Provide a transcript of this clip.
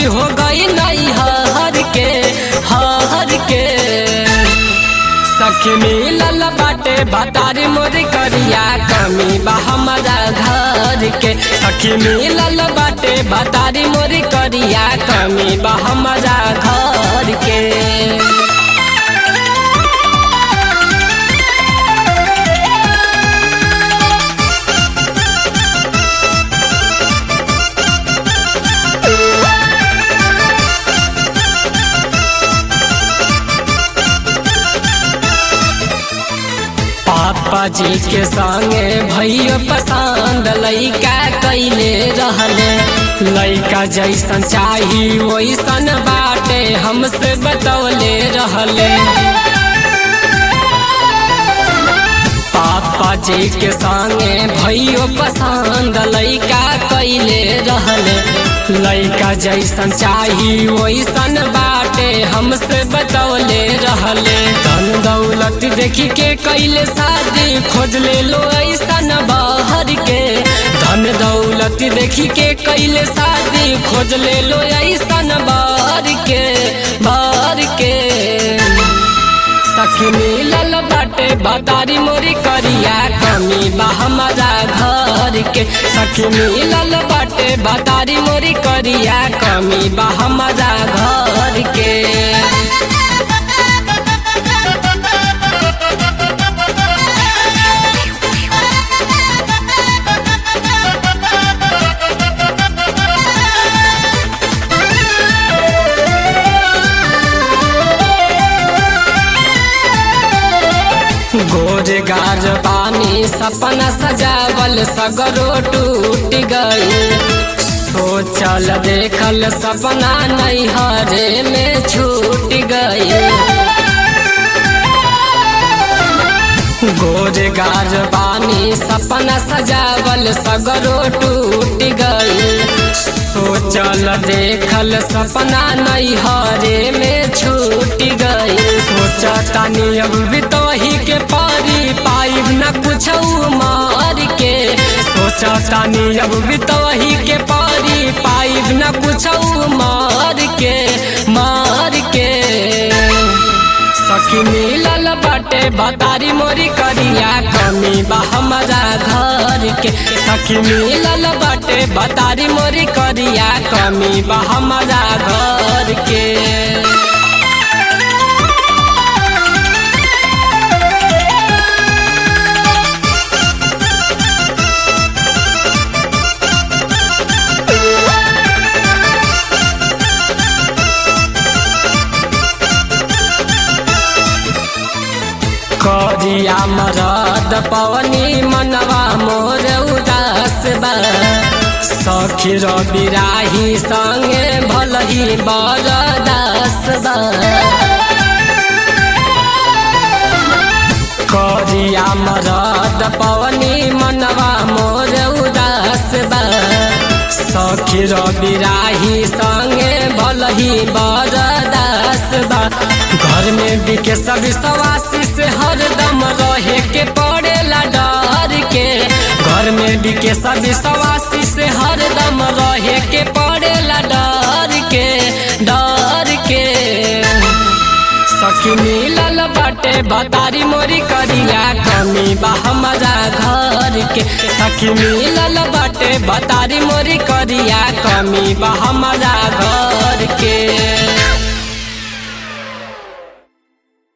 हो गई नहीं हर के सखी मिलल बाटे भतारी मोरी करिया कमी बा हमारा घर के सखी मिलल बाटे भतारी मोरी करिया कमी बा हमारा घर के। पापा जी के संगे भैया पसंद लइका कैले रहले लइका जैसन चाही वैसन बाटे हमसे बतौले रहले। पापा जी के संगे भैया पसंद लइका कैले रहले लइका जैसन चाही वैसन बाटे हमसे बतौले रहले। धन दौलत देखी के कैले शादी खोज ले लो ऐसन बाहर के धन दौलत देखी के कैले शादी खोज ले लो ऐसन बाहर के सखी मिलल बाटे भतारी मोरी करिया कमी बा हमारा घर के सखी मिलल बाटे भतारी मोरी करिया कमी बा हमारा घर के। गोरगार पानी सपना सजावल सगरो टूट गई सोचल देखल सपना नैहरे में छूट गई। गोरगार पानी सपना सजावल सगरो टूट गई सोचल देखल सपना नैहरे में छूट गई। सोचतानी अब बितोही के पारी पाइब न कुछ मार के सोचतानी अब बितोही के पारी पाइब न कुछ मार के सखी मिलल बाटे भतारी मोरी करिया कमी बा हमारा घर के सखी मिलल बाटे भतारी मोरी करिया कमी बा हमारा घर के। करिया मरद पवनी मनवा मोर उदास बा सखी रवि राही संगे भलही बरदास बा। करिया मरद पवनी मनवा मोर उदास बा सखी रवि राही संगे भलही बरदास बा। घर में बिके सभी सवासी से हरदम रहे के पड़ेला डर के घर में बिके सभी सवासी से हरदम रहे के पड़ेला डर के सखी मिलल बाटे भतारी मोरी करिया कमी बा हमारा घर के सखी मिलल बाटे भतारी मोरी करिया कमी बा हमारा घर के।